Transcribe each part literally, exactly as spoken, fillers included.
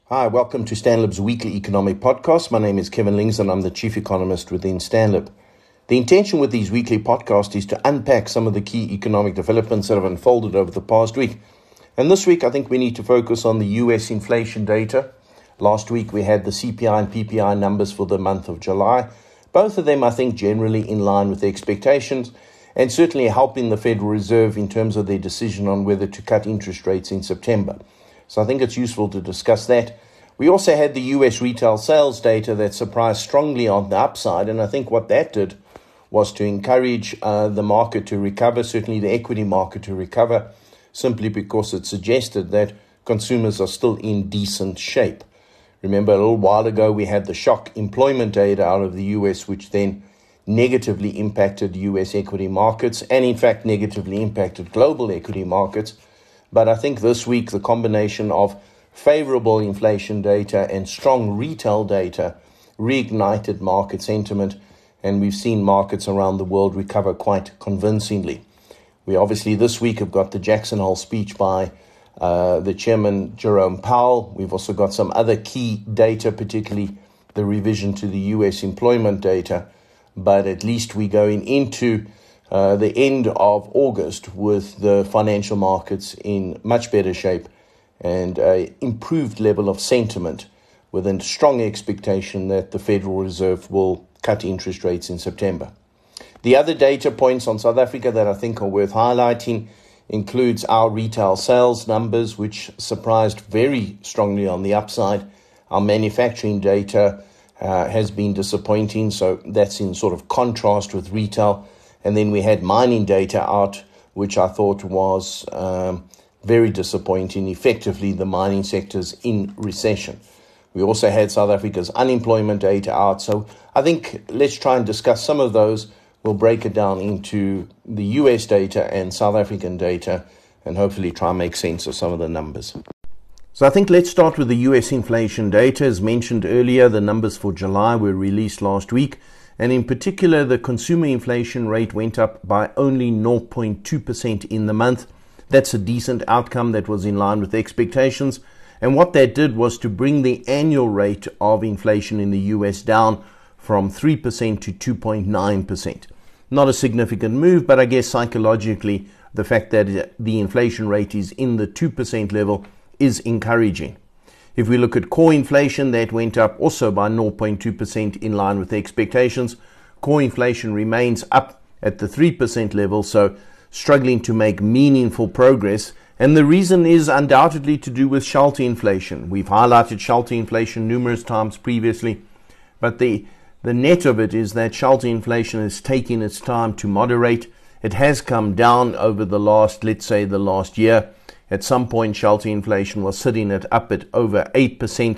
Hi, welcome to Stanlib's weekly economic podcast. My name is Kevin Lings and I'm the chief economist within Stanlib. The intention with these weekly podcasts is to unpack some of the key economic developments that have unfolded over the past week. And this week, I think we need to focus on the U S inflation data. Last week, we had the C P I and P P I numbers for the month of July. Both of them, I think, generally in line with expectations and certainly helping the Federal Reserve in terms of their decision on whether to cut interest rates in September. So I think it's useful to discuss that. We also had the U S retail sales data that surprised strongly on the upside, and I think what that did was to encourage uh, the market to recover, certainly the equity market to recover, simply because it suggested that consumers are still in decent shape. Remember, a little while ago, we had the shock employment data out of the U S, which then negatively impacted U S equity markets and, in fact, negatively impacted global equity markets. But I think this week, the combination of favorable inflation data and strong retail data reignited market sentiment, and we've seen markets around the world recover quite convincingly. We obviously this week have got the Jackson Hole speech by uh, the chairman, Jerome Powell. We've also got some other key data, particularly the revision to the U S employment data. But at least we're going into uh, the end of August with the financial markets in much better shape and an improved level of sentiment with a strong expectation that the Federal Reserve will cut interest rates in September. The other data points on South Africa that I think are worth highlighting includes our retail sales numbers, which surprised very strongly on the upside. Our manufacturing data uh, has been disappointing, so that's in sort of contrast with retail. And then we had mining data out, which I thought was um, very disappointing. Effectively, the mining sector's in recession. We also had South Africa's unemployment data out. So I think let's try and discuss some of those. We'll break it down into the U S data and South African data and hopefully try and make sense of some of the numbers. So I think let's start with the U S inflation data. As mentioned earlier, the numbers for July were released last week. And in particular, the consumer inflation rate went up by only zero point two percent in the month. That's a decent outcome that was in line with expectations. And what that did was to bring the annual rate of inflation in the U S down from three percent to two point nine percent. Not a significant move, but I guess psychologically, the fact that the inflation rate is in the two percent level is encouraging. If we look at core inflation, that went up also by zero point two percent in line with expectations. Core inflation remains up at the three percent level, so struggling to make meaningful progress. And the reason is undoubtedly to do with shelter inflation. We've highlighted shelter inflation numerous times previously, but the, the net of it is that shelter inflation is taking its time to moderate. It has come down over the last, let's say, the last year. At some point, shelter inflation was sitting at up at over eight percent.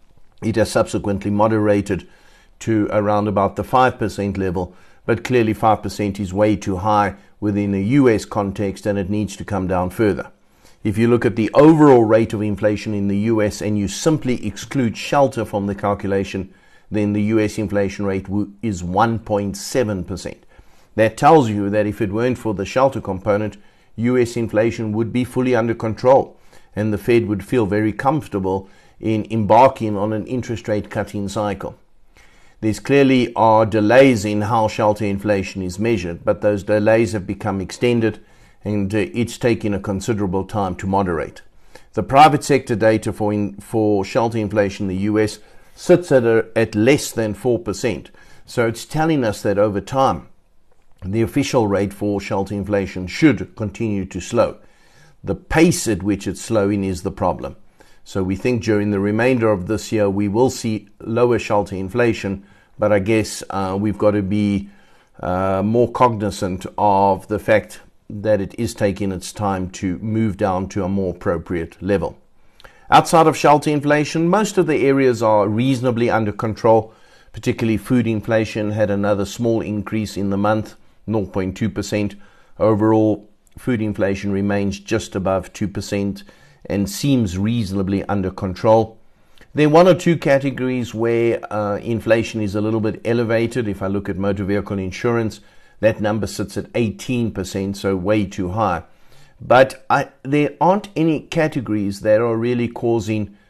It has subsequently moderated to around about the five percent level, but clearly five percent is way too high within a U S context and it needs to come down further. If you look at the overall rate of inflation in the U S and you simply exclude shelter from the calculation, then the U S inflation rate is one point seven percent. That tells you that if it weren't for the shelter component, U S inflation would be fully under control and the Fed would feel very comfortable in embarking on an interest rate cutting cycle. There's clearly are delays in how shelter inflation is measured, but those delays have become extended and uh, it's taking a considerable time to moderate. The private sector data for in, for shelter inflation in the U S sits at, a, at less than four percent. So it's telling us that over time, the official rate for shelter inflation should continue to slow. The pace at which it's slowing is the problem. So we think during the remainder of this year, we will see lower shelter inflation, but I guess uh, we've got to be uh, more cognizant of the fact that it is taking its time to move down to a more appropriate level. Outside of shelter inflation, most of the areas are reasonably under control. Particularly food inflation had another small increase in the month, zero point two percent. Overall, food inflation remains just above two percent and seems reasonably under control. There are one or two categories where uh, inflation is a little bit elevated. If I look at motor vehicle insurance, that number sits at eighteen percent, so way too high. But I, there aren't any categories that are really causing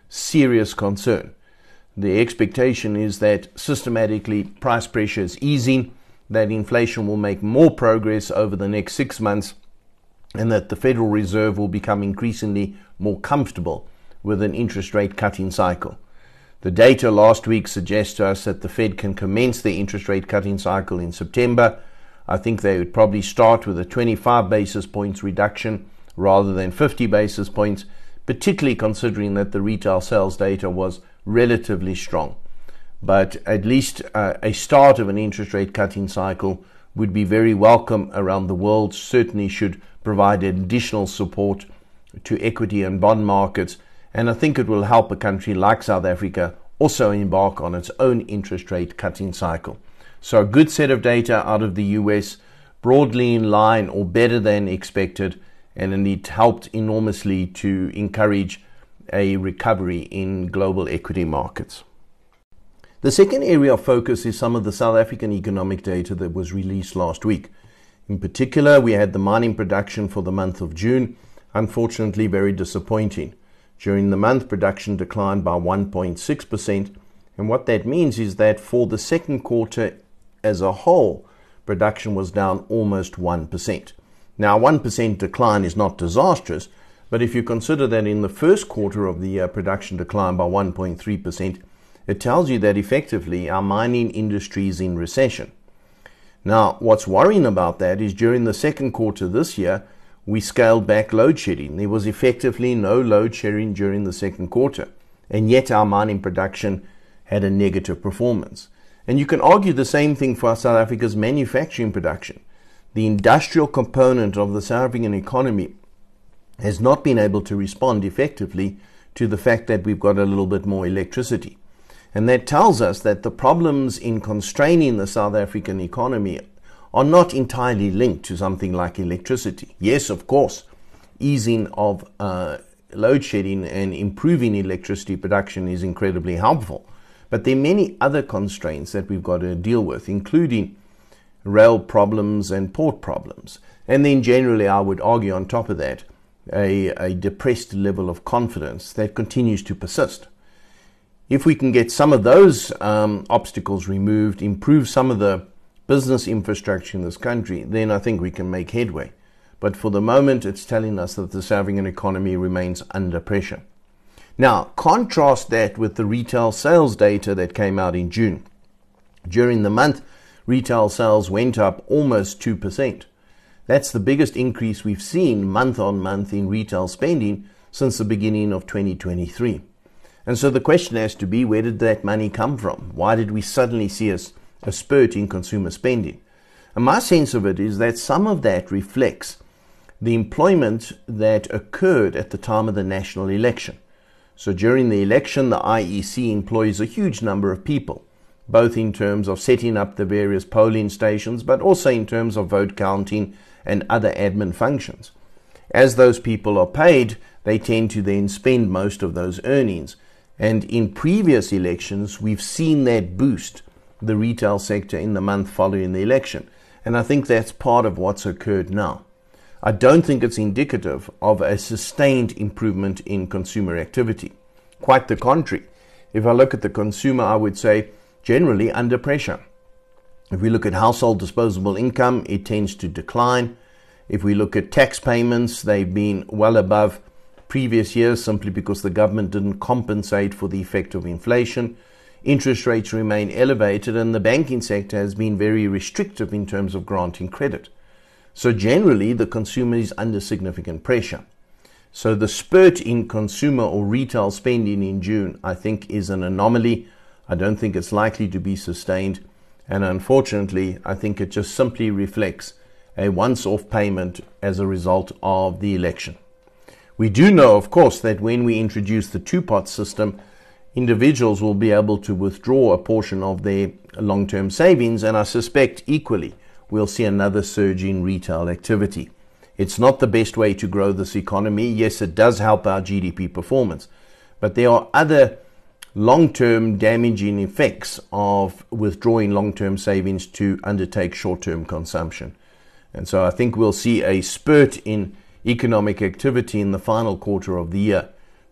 serious concern. The expectation is that systematically price pressure is easing, that inflation will make more progress over the next six months, and that the Federal Reserve will become increasingly more comfortable with an interest rate cutting cycle. The data last week suggests to us that the Fed can commence the interest rate cutting cycle in September. I think they would probably start with a twenty-five basis points reduction rather than fifty basis points, particularly considering that the retail sales data was relatively strong. But at least uh, a start of an interest rate cutting cycle would be very welcome around the world, certainly should provide additional support to equity and bond markets, and I think it will help a country like South Africa also embark on its own interest rate cutting cycle. So a good set of data out of the U S, broadly in line or better than expected, and it helped enormously to encourage a recovery in global equity markets. The second area of focus is some of the South African economic data that was released last week. In particular, we had the mining production for the month of June, unfortunately very disappointing. During the month, production declined by one point six percent, and what that means is that for the second quarter as a whole, production was down almost one percent. Now, one percent decline is not disastrous, but if you consider that in the first quarter of the year, production declined by one point three percent, it tells you that effectively our mining industry is in recession. Now, what's worrying about that is during the second quarter this year, we scaled back load shedding. There was effectively no load shedding during the second quarter, and yet our mining production had a negative performance. And you can argue the same thing for South Africa's manufacturing production. The industrial component of the South African economy has not been able to respond effectively to the fact that we've got a little bit more electricity. And that tells us that the problems in constraining the South African economy are not entirely linked to something like electricity. Yes, of course, easing of uh, load shedding and improving electricity production is incredibly helpful. But there are many other constraints that we've got to deal with, including rail problems and port problems. And then generally, I would argue on top of that, a, a depressed level of confidence that continues to persist. If we can get some of those um, obstacles removed, improve some of the business infrastructure in this country, then I think we can make headway. But for the moment, it's telling us that the South African economy remains under pressure. Now, contrast that with the retail sales data that came out in June. During the month, retail sales went up almost two percent. That's the biggest increase we've seen month on month in retail spending since the beginning of twenty twenty-three. And so the question has to be, where did that money come from? Why did we suddenly see a, a spurt in consumer spending? And my sense of it is that some of that reflects the employment that occurred at the time of the national election. So during the election, the I E C employs a huge number of people, both in terms of setting up the various polling stations, but also in terms of vote counting and other admin functions. As those people are paid, they tend to then spend most of those earnings. And in previous elections, we've seen that boost the retail sector in the month following the election. And I think that's part of what's occurred now. I don't think it's indicative of a sustained improvement in consumer activity. Quite the contrary. If I look at the consumer, I would say generally under pressure. If we look at household disposable income, it tends to decline. If we look at tax payments, they've been well above previous years simply because the government didn't compensate for the effect of inflation. Interest rates remain elevated, and the banking sector has been very restrictive in terms of granting credit. So generally, the consumer is under significant pressure. So the spurt in consumer or retail spending in June, I think, is an anomaly. I don't think it's likely to be sustained. And unfortunately, I think it just simply reflects a once-off payment as a result of the election. We do know, of course, that when we introduce the two-pot system, individuals will be able to withdraw a portion of their long-term savings, and I suspect equally we'll see another surge in retail activity. It's not the best way to grow this economy. Yes, it does help our G D P performance, but there are other long-term damaging effects of withdrawing long-term savings to undertake short-term consumption. And so I think we'll see a spurt in economic activity in the final quarter of the year.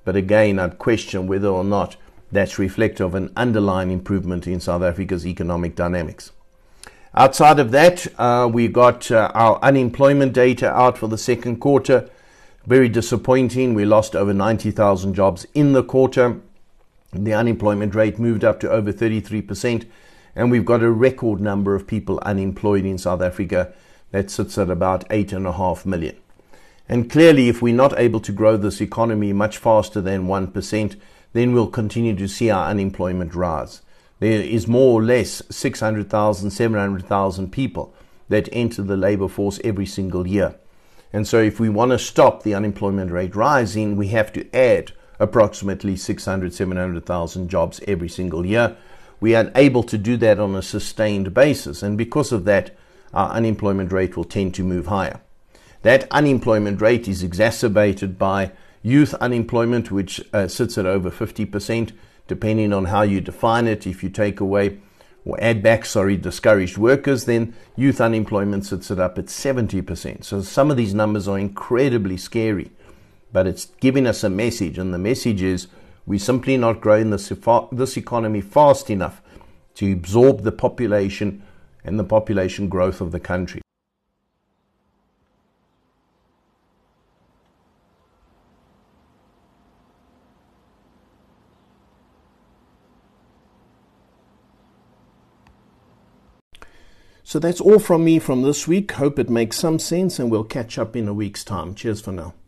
But again, I'd question whether or not that's reflective of an underlying improvement in South Africa's economic dynamics. Outside of that, uh, we got uh, our unemployment data out for the second quarter. Very disappointing. We lost over ninety thousand jobs in the quarter. The unemployment rate moved up to over thirty-three percent. And we've got a record number of people unemployed in South Africa that sits at about eight and a half million. And clearly, if we're not able to grow this economy much faster than one percent, then we'll continue to see our unemployment rise. There is more or less six hundred thousand, seven hundred thousand people that enter the labor force every single year. And so if we want to stop the unemployment rate rising, we have to add approximately six hundred, seven hundred thousand jobs every single year. We are unable to do that on a sustained basis. And because of that, our unemployment rate will tend to move higher. That unemployment rate is exacerbated by youth unemployment, which uh, sits at over fifty percent. Depending on how you define it, if you take away or add back, sorry, discouraged workers, then youth unemployment sits it up at seventy percent. So some of these numbers are incredibly scary, but it's giving us a message, and the message is we're simply not growing this, this economy fast enough to absorb the population and the population growth of the country. So that's all from me from this week. Hope it makes some sense, and we'll catch up in a week's time. Cheers for now.